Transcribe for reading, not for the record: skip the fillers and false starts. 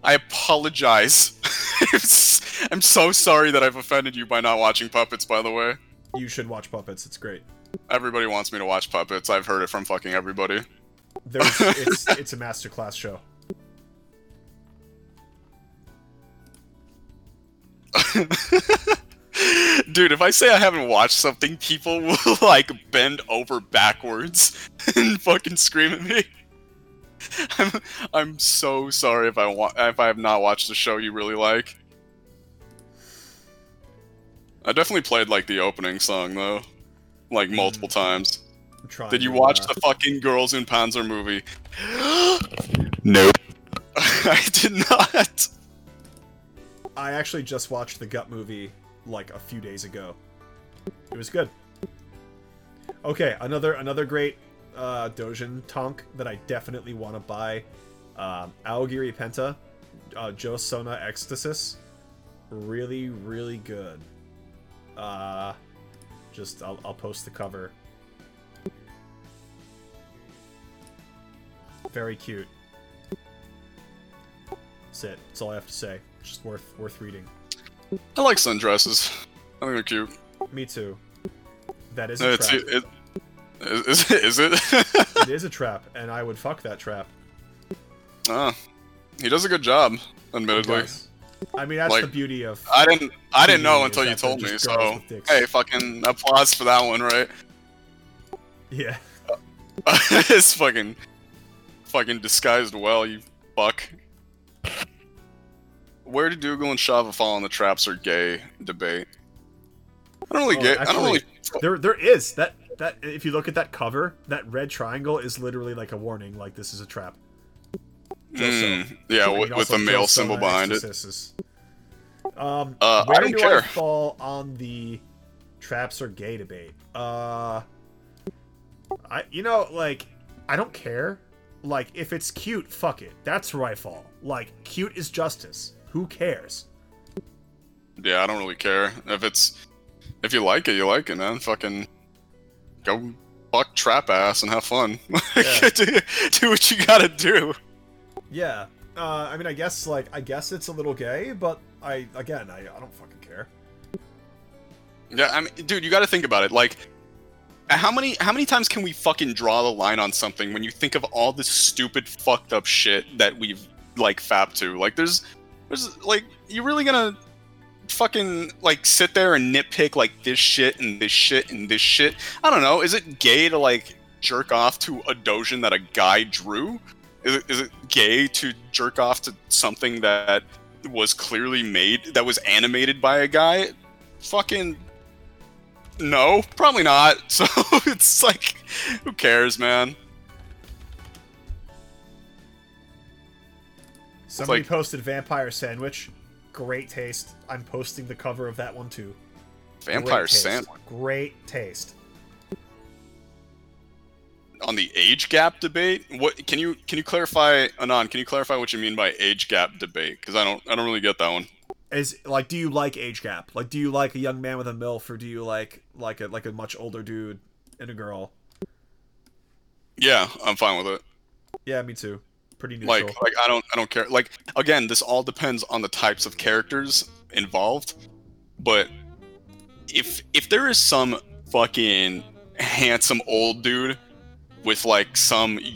I apologize. I'm so sorry that I've offended you by not watching Puppets, by the way. You should watch Puppets. It's great. Everybody wants me to watch Puppets. I've heard it from fucking everybody. It's a masterclass show. Dude, if I say I haven't watched something, people will like bend over backwards and fucking scream at me. I'm so sorry if I have not watched a show you really like. I definitely played like the opening song though, like multiple times. Did you watch the fucking Girls in Panzer movie? Nope. I did not. I actually just watched the Gut movie like a few days ago. It was good. Okay, another great Dojin Tonk that I definitely want to buy. Aogiri Penta, Jo Sona Ecstasis. Really, really good. I'll post the cover. Very cute. That's it. That's all I have to say. Just worth reading. I like sundresses. I think they're cute. Me too. That is a trap. Is it? It is a trap, and I would fuck that trap. He does a good job, admittedly. I mean, that's like, the beauty of. I didn't know until you told me. So hey, fucking applause for that one, right? Yeah. It's fucking disguised well, you fuck. Where did Dougal and Shava fall in the traps are gay debate? I don't really get. Actually, I don't really. There is that if you look at that cover, that red triangle is literally like a warning, like this is a trap. Yeah, with the male symbol behind it. Where I don't care. I fall on the traps or gay debate? I don't care. Like, if it's cute, fuck it. That's where I fall. Like, cute is justice. Who cares? Yeah, I don't really care. If you like it, you like it, man. Fucking go fuck trap ass and have fun. Yeah. do what you gotta do. Yeah. I mean, I guess it's a little gay, but I don't fucking care. Yeah, I mean, dude, you gotta think about it. Like, how many times can we fucking draw the line on something when you think of all this stupid, fucked up shit that we've, like, fapped to? Like, there's like, you really gonna fucking, like, sit there and nitpick, like, this shit and this shit and this shit? I don't know. Is it gay to, like, jerk off to a dojin that a guy drew? Is it gay to jerk off to something that was clearly made, that was animated by a guy? Fucking... no, probably not. So it's like, who cares, man? Somebody posted Vampire Sandwich. Great taste. I'm posting the cover of that one too. Vampire Sandwich. Great taste. On the age gap debate, what can you clarify, Anon? Can you clarify what you mean by age gap debate? Because I don't really get that one. Is like, do you like age gap? Like, do you like a young man with a MILF, or do you like a much older dude and a girl? Yeah, I'm fine with it. Yeah, me too. Pretty neutral. Like I don't care. Like, again, this all depends on the types of characters involved. But if there is some fucking handsome old dude with like some